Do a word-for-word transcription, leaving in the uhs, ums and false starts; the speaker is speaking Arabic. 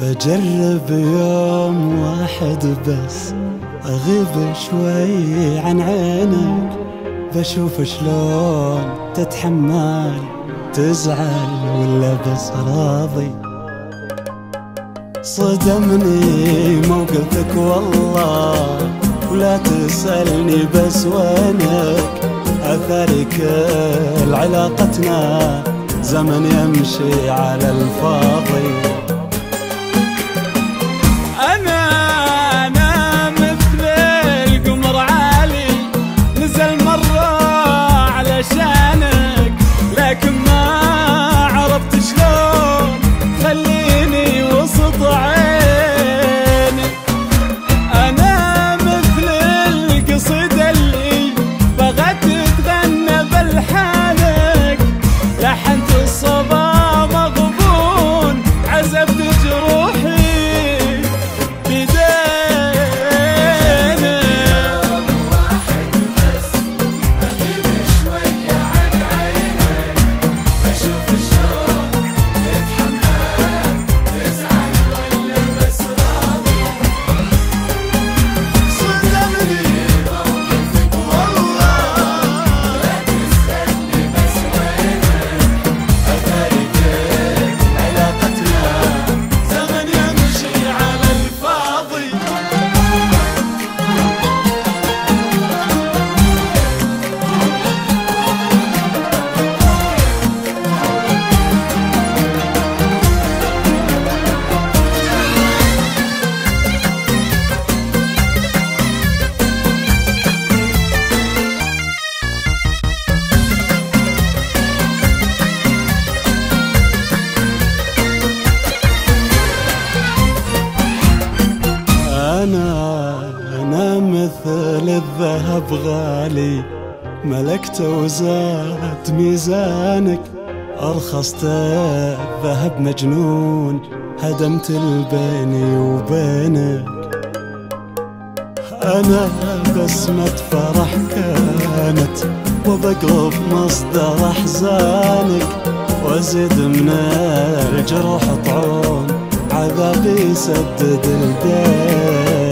بجرب يوم واحد بس أغيب شوي عن عينك، بشوف شلون تتحمل، تزعل ولا بس راضي. صدمني موقفك والله، ولا تسألني بس وينك، أثري كل علاقتنا زمن يمشي على الفاضي. لكن ما عرفت شلون خليني وسط عيني. أنا مثل القصيد اللي بغت تتغنى بلحانك، لحنت الصبا مغبون، عزفت جروحي أنا أنا مثل الذهب غالي، ملكته وزاد ميزانك، أرخصت الذهب مجنون، هدمت البيني وبينك. أنا بسمة فرح كانت، وبقلب مصدر أحزانك، وأزيد من الجروح طعون، عذابي يسدد الدين.